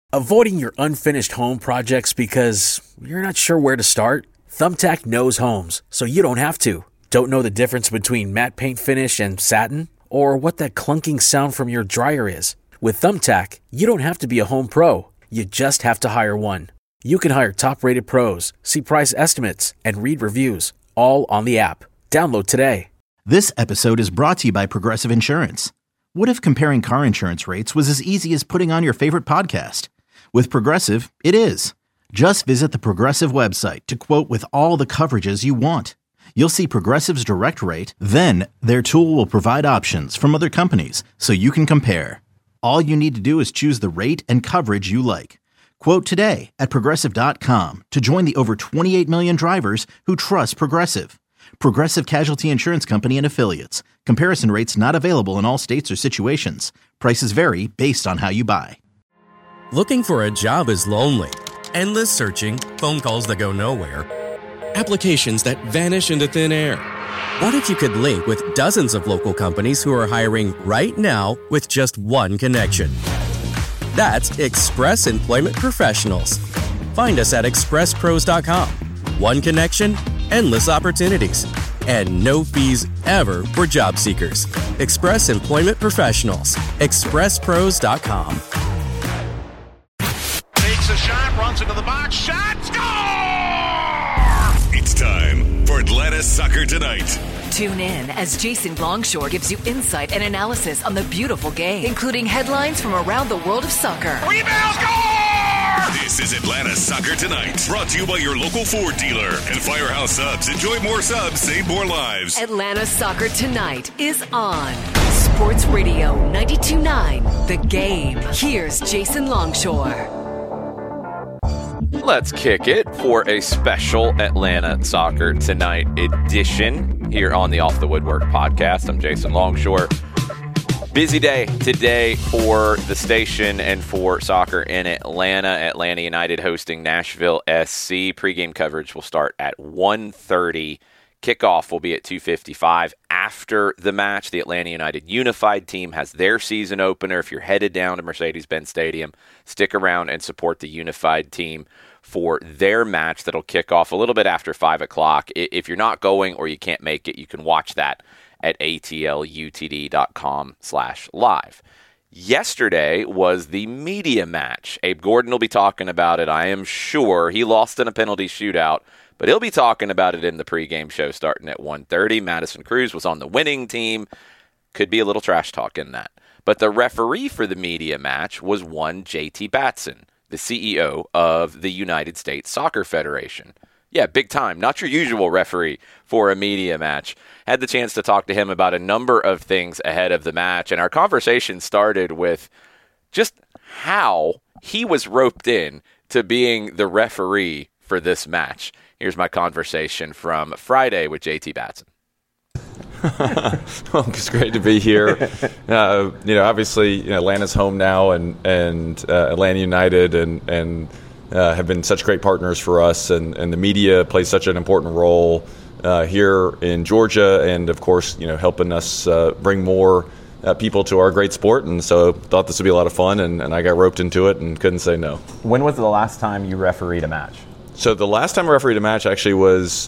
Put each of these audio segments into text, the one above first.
Avoiding your unfinished home projects because you're not sure where to start? Thumbtack knows homes, so you don't have to. Don't know the difference between matte paint finish and satin? Or what that clunking sound from your dryer is? With Thumbtack, you don't have to be a home pro. You just have to hire one. You can hire top-rated pros, see price estimates, and read reviews, all on the app. Download today. This episode is brought to you by Progressive Insurance. What if comparing car insurance rates was as easy as putting on your favorite podcast? With Progressive, it is. Just visit the Progressive website to quote with all the coverages you want. You'll see Progressive's direct rate, then their tool will provide options from other companies so you can compare. All you need to do is choose the rate and coverage you like. Quote today at Progressive.com to join the over 28 million drivers who trust Progressive. Progressive Casualty Insurance Company and Affiliates. Comparison rates not available in all states or situations. Prices vary based on how you buy. Looking for a job is lonely. Endless searching, phone calls that go nowhere, applications that vanish into thin air. What if you could link with dozens of local companies who are hiring right now with just one connection? That's Express Employment Professionals. Find us at expresspros.com. One connection, endless opportunities, and no fees ever for job seekers. Express Employment Professionals. expresspros.com. A shot, runs into the box, shot, score! It's time for Atlanta Soccer Tonight. Tune in as Jason Longshore gives you insight and analysis on the beautiful game, including headlines from around the world of soccer. Rebound, score! This is Atlanta Soccer Tonight, brought to you by your local Ford dealer and Firehouse Subs. Enjoy more subs, save more lives. Atlanta Soccer Tonight is on Sports Radio 92.9 The Game. Here's Jason Longshore. Let's kick it for a special Atlanta Soccer Tonight edition here on the Off the Woodwork podcast. I'm Jason Longshore. Busy day today for the station and for soccer in Atlanta. Atlanta United hosting Nashville SC. Pre-game coverage will start at 1:30. Kickoff will be at 2:55. After the match, the Atlanta United Unified team has their season opener. If you're headed down to Mercedes-Benz Stadium, stick around and support the Unified team for their match that'll kick off a little bit after 5 o'clock. If you're not going or you can't make it, you can watch that at atlutd.com/live. Yesterday was the media match. Abe Gordon will be talking about it, I am sure. He lost in a penalty shootout, but he'll be talking about it in the pregame show starting at 1:30. Madison Cruz was on the winning team. Could be a little trash talk in that. But the referee for the media match was one J.T. Batson, the CEO of the United States Soccer Federation. Yeah, big time. Not your usual referee for a media match. Had the chance to talk to him about a number of things ahead of the match, and our conversation started with just how he was roped in to being the referee for this match. Here's my conversation from Friday with J.T. Batson. Well, it's great to be here. Obviously, Atlanta's home now, and Atlanta United and have been such great partners for us, and the media plays such an important role here in Georgia, and of course, helping us bring more people to our great sport. And so, thought this would be a lot of fun, and I got roped into it and couldn't say no. When was the last time you refereed a match? So the last time I refereed a match actually was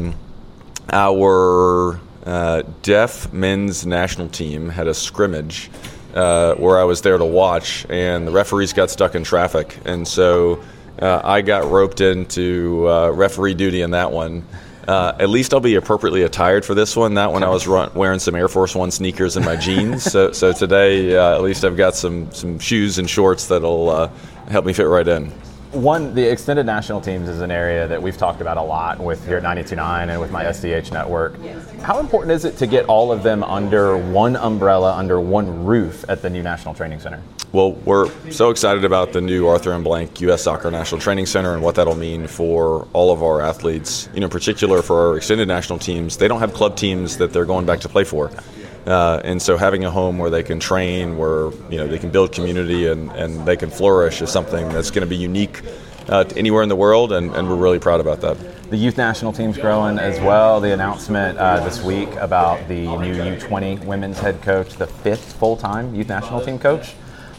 our deaf men's national team had a scrimmage where I was there to watch, and the referees got stuck in traffic. And so I got roped into referee duty in that one. At least I'll be appropriately attired for this one. That one I was wearing some Air Force One sneakers and my jeans. So today at least I've got some shoes and shorts that'll help me fit right in. The extended national teams is an area that we've talked about a lot with here at 92.9 and with my SDH network. How important is it to get all of them under one umbrella, under one roof at the new National Training Center? Well, we're so excited about the new Arthur M. Blank U.S. Soccer National Training Center and what that'll mean for all of our athletes. In particular for our extended national teams, they don't have club teams that they're going back to play for. And so having a home where they can train, where they can build community and they can flourish is something that's going to be unique to anywhere in the world, and we're really proud about that. The youth national team's growing as well. The announcement this week about the new U20 women's head coach, the 5th full-time youth national team coach.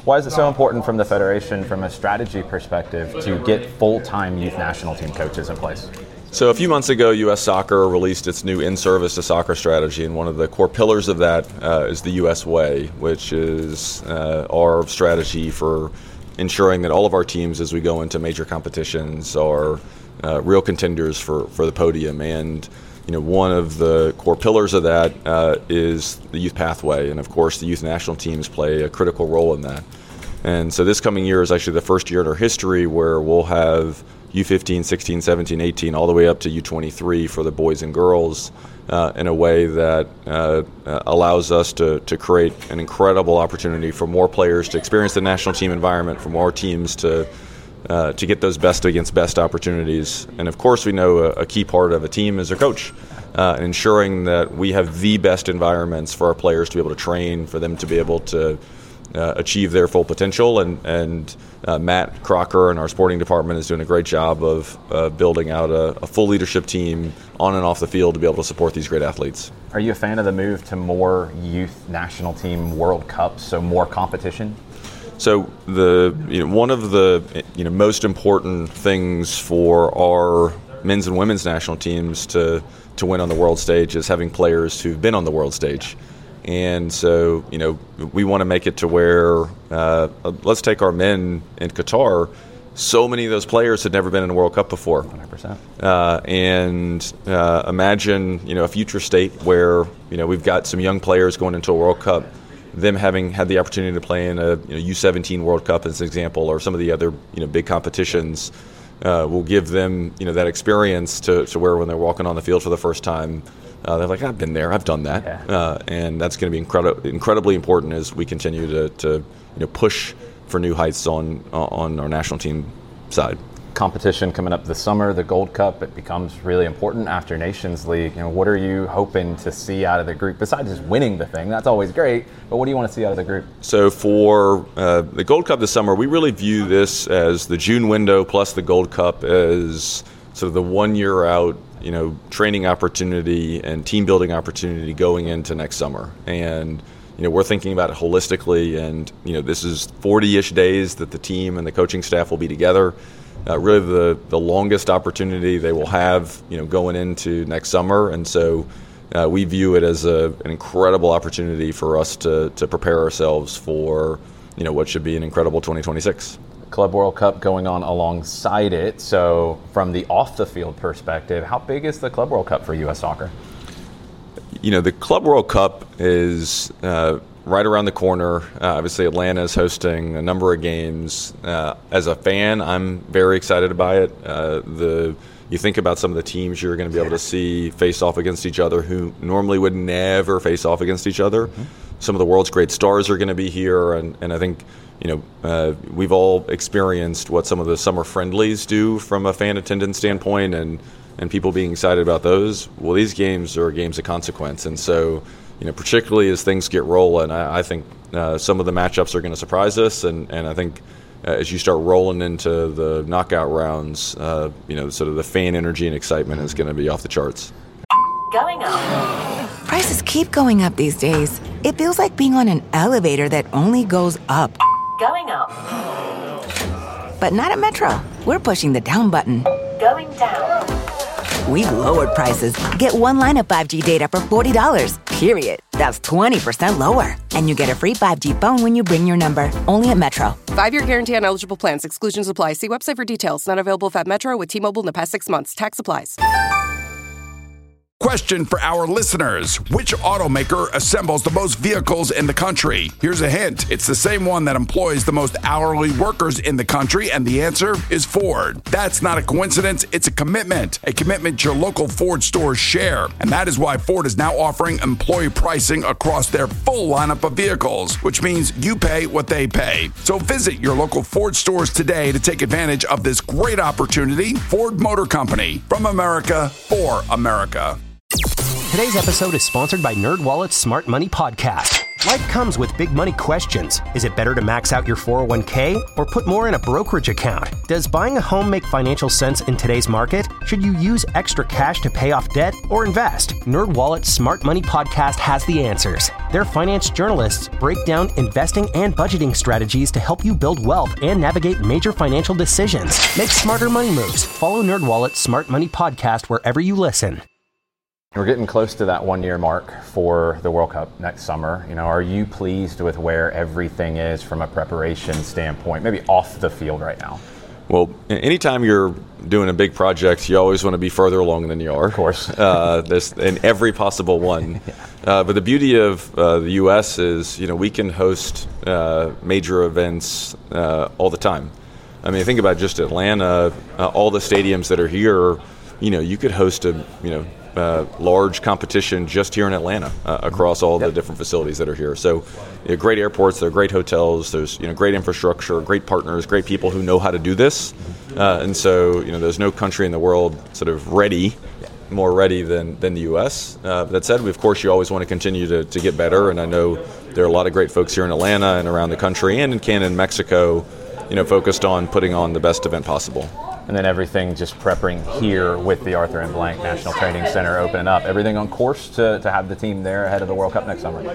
Why is it so important from the Federation, from a strategy perspective, to get full-time youth national team coaches in place? So a few months ago, U.S. Soccer released its new in-service to soccer strategy, and one of the core pillars of that is the U.S. Way, which is our strategy for ensuring that all of our teams, as we go into major competitions, are real contenders for the podium. And one of the core pillars of that is the youth pathway, and of course the youth national teams play a critical role in that. And so this coming year is actually the first year in our history where we'll have U15, 16, 17, 18, all the way up to U23 for the boys and girls in a way that allows us to create an incredible opportunity for more players to experience the national team environment, for more teams to get those best against best opportunities. And of course, we know a key part of a team is a coach, ensuring that we have the best environments for our players to be able to train, for them to be able to achieve their full potential. And Matt Crocker and our sporting department is doing a great job of building out a full leadership team on and off the field to be able to support these great athletes. Are you a fan of the move to more youth national team World Cups, so more competition? So one of the most important things for our men's and women's national teams to win on the world stage is having players who've been on the world stage. And so, we want to make it to where, let's take our men in Qatar. So many of those players had never been in a World Cup before. 100%. Imagine, a future state where, we've got some young players going into a World Cup, them having had the opportunity to play in a U17 World Cup as an example, or some of the other, big competitions, will give them, that experience to where when they're walking on the field for the first time, they're like, I've been there, I've done that. Yeah. And that's going to be incredibly important as we continue to push for new heights on our national team side. Competition coming up this summer, the Gold Cup, it becomes really important after Nations League. What are you hoping to see out of the group besides just winning the thing? That's always great, but what do you want to see out of the group? So for the Gold Cup this summer, we really view this as the June window plus the Gold Cup as sort of the 1 year out, training opportunity and team building opportunity going into next summer. And we're thinking about it holistically, and this is 40-ish days that the team and the coaching staff will be together. Really the longest opportunity they will have, going into next summer. And so we view it as an incredible opportunity for us to prepare ourselves for, what should be an incredible 2026. Club World Cup going on alongside it. So from the off-the-field perspective, how big is the Club World Cup for U.S. Soccer? The Club World Cup is right around the corner. Obviously, Atlanta is hosting a number of games. As a fan, I'm very excited by it. You think about some of the teams you're going to be able to see face off against each other who normally would never face off against each other. Mm-hmm. Some of the world's great stars are going to be here, and I think we've all experienced what some of the summer friendlies do from a fan attendance standpoint, and people being excited about those. Well, these games are games of consequence, and so particularly as things get rolling, I think some of the matchups are going to surprise us, and I think as you start rolling into the knockout rounds, sort of the fan energy and excitement is going to be off the charts. Going up. Prices keep going up these days. It feels like being on an elevator that only goes up. Going up. But not at Metro. We're pushing the down button. Going down. We've lowered prices. Get one line of 5G data for $40, period. That's 20% lower. And you get a free 5G phone when you bring your number. Only at Metro. 5-year guarantee on eligible plans. Exclusions apply. See website for details. Not available at Metro with T-Mobile in the past 6 months. Tax applies. Question for our listeners. Which automaker assembles the most vehicles in the country? Here's a hint. It's the same one that employs the most hourly workers in the country, and the answer is Ford. That's not a coincidence. It's a commitment your local Ford stores share. And that is why Ford is now offering employee pricing across their full lineup of vehicles, which means you pay what they pay. So visit your local Ford stores today to take advantage of this great opportunity. Ford Motor Company, from America for America. Today's episode is sponsored by NerdWallet's Smart Money Podcast. Life comes with big money questions. Is it better to max out your 401k or put more in a brokerage account? Does buying a home make financial sense in today's market? Should you use extra cash to pay off debt or invest? NerdWallet's Smart Money Podcast has the answers. Their finance journalists break down investing and budgeting strategies to help you build wealth and navigate major financial decisions. Make smarter money moves. Follow NerdWallet's Smart Money Podcast wherever you listen. We're getting close to that 1 year mark for the World Cup next summer. Are you pleased with where everything is from a preparation standpoint, maybe off the field right now? Well, anytime you're doing a big project, you always want to be further along than you are. Of course. In every possible one. But the beauty of the U.S. is, we can host major events all the time. I mean, think about just Atlanta, all the stadiums that are here. You could host a, large competition just here in Atlanta across all the different facilities that are here. So great airports, there are great hotels, there's great infrastructure, great partners, great people who know how to do this. And so there's no country in the world sort of more ready than the U.S. That said, of course, you always want to continue to get better. And I know there are a lot of great folks here in Atlanta and around the country and in Canada and Mexico, focused on putting on the best event possible. And then everything just prepping here with the Arthur M. Blank National Training Center opening up. Everything on course to have the team there ahead of the World Cup next summer.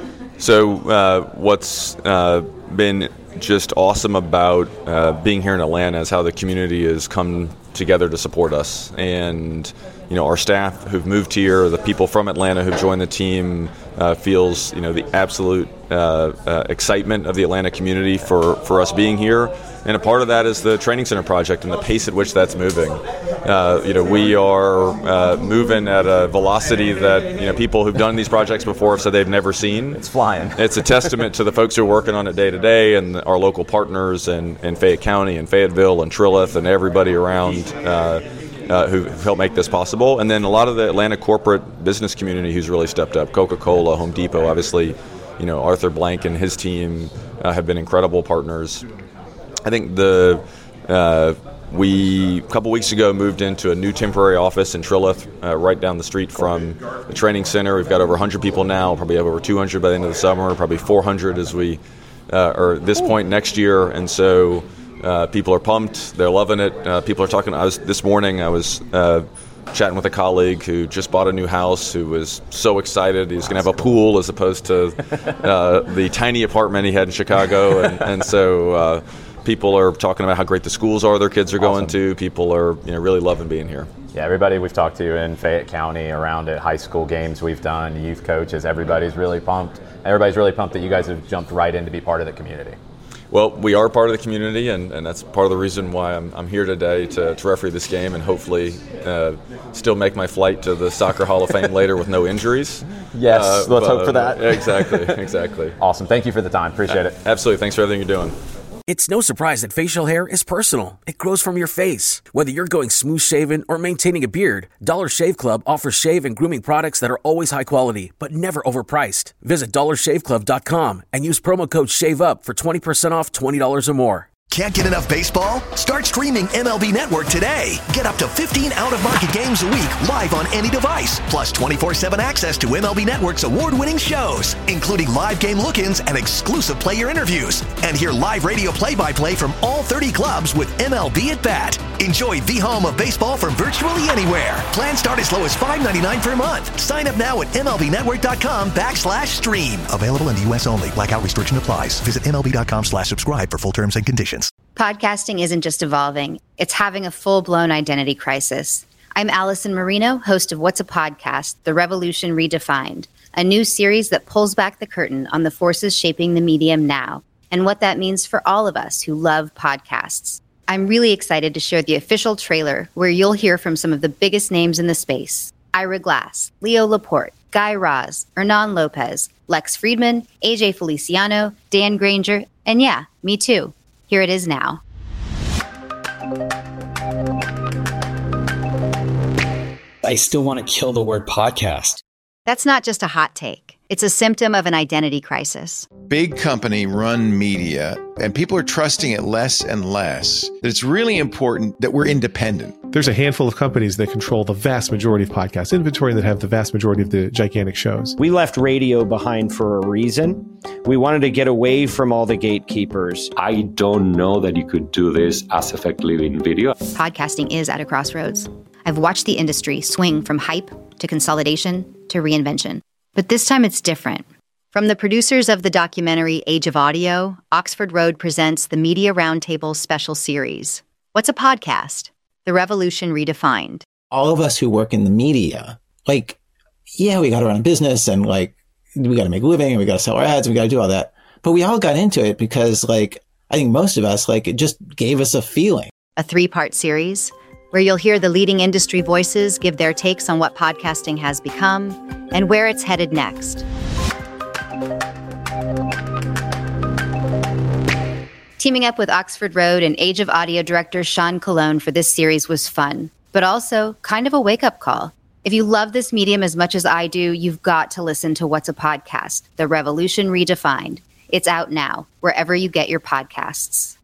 So what's been just awesome about being here in Atlanta is how the community has come together to support us. And our staff who've moved here, the people from Atlanta who've joined the team, feels the absolute excitement of the Atlanta community for us being here. And a part of that is the training center project and the pace at which that's moving. We are moving at a velocity that people who've done these projects before have said they've never seen. It's flying. It's a testament to the folks who are working on it day to day, and our local partners in Fayette County and Fayetteville and Trilith and everybody around who helped make this possible. And then a lot of the Atlanta corporate business community who's really stepped up. Coca-Cola, Home Depot, obviously, Arthur Blank and his team have been incredible partners. I think we a couple weeks ago moved into a new temporary office in Trilith, right down the street from the training center. We've got over 100 people now. Probably have over 200 by the end of the summer. Probably 400 as we are at this point next year. And so people are pumped. They're loving it. People are talking. This morning I was chatting with a colleague who just bought a new house, who was so excited. He was going to have a pool as opposed to the tiny apartment he had in Chicago, and so. People are talking about how great the schools are their kids are going to. People are really loving being here. Yeah, everybody we've talked to in Fayette County, around at high school games we've done, youth coaches, everybody's really pumped. Everybody's really pumped that you guys have jumped right in to be part of the community. Well, we are part of the community, and that's part of the reason why I'm here today to referee this game and hopefully still make my flight to the Soccer Hall of Fame later with no injuries. Yes, let's hope for that. Exactly. Awesome. Thank you for the time. Appreciate it. Absolutely. Thanks for everything you're doing. It's no surprise that facial hair is personal. It grows from your face. Whether you're going smooth shaven or maintaining a beard, Dollar Shave Club offers shave and grooming products that are always high quality, but never overpriced. Visit DollarShaveClub.com and use promo code SHAVEUP for 20% off $20 or more. Can't get enough baseball? Start streaming MLB Network today. Get up to 15 out-of-market games a week live on any device. Plus 24/7 access to MLB Network's award-winning shows, including live game look-ins and exclusive player interviews. And hear live radio play-by-play from all 30 clubs with MLB at Bat. Enjoy the home of baseball from virtually anywhere. Plans start as low as $5.99 per month. Sign up now at MLBNetwork.com/stream. Available in the U.S. only. Blackout restriction applies. Visit MLB.com/subscribe for full terms and conditions. Podcasting isn't just evolving, it's having a full-blown identity crisis. I'm Allison Marino, host of What's a Podcast? The Revolution Redefined, a new series that pulls back the curtain on the forces shaping the medium now and what that means for all of us who love podcasts. I'm really excited to share the official trailer where you'll hear from some of the biggest names in the space. Ira Glass, Leo Laporte, Guy Raz, Hernan Lopez, Lex Friedman, AJ Feliciano, Dan Granger, and yeah, me too. Here it is now. I still want to kill the word podcast. That's not just a hot take. It's a symptom of an identity crisis. Big company run media, and people are trusting it less and less. It's really important that we're independent. There's a handful of companies that control the vast majority of podcast inventory that have the vast majority of the gigantic shows. We left radio behind for a reason. We wanted to get away from all the gatekeepers. I don't know that you could do this as effectively in video. Podcasting is at a crossroads. I've watched the industry swing from hype to consolidation to reinvention. But this time it's different. From the producers of the documentary Age of Audio, Oxford Road presents the Media Roundtable special series. What's a podcast? The Revolution Redefined. All of us who work in the media, we got to run a business and we got to make a living and we got to sell our ads and we got to do all that. But we all got into it because I think most of us, it just gave us a feeling. A 3-part series where you'll hear the leading industry voices give their takes on what podcasting has become and where it's headed next. Teaming up with Oxford Road and Age of Audio director Sean Colon for this series was fun, but also kind of a wake-up call. If you love this medium as much as I do, you've got to listen to What's a Podcast? The Revolution Redefined. It's out now, wherever you get your podcasts.